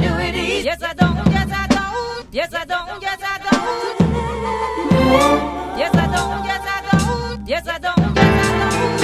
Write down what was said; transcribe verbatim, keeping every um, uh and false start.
do it easy. Yes, I don't. Yes, I don't. Yes, I don't. Yes, I don't. Yes, I don't. Yes, I don't. Yes, I don't. Yes, I don't.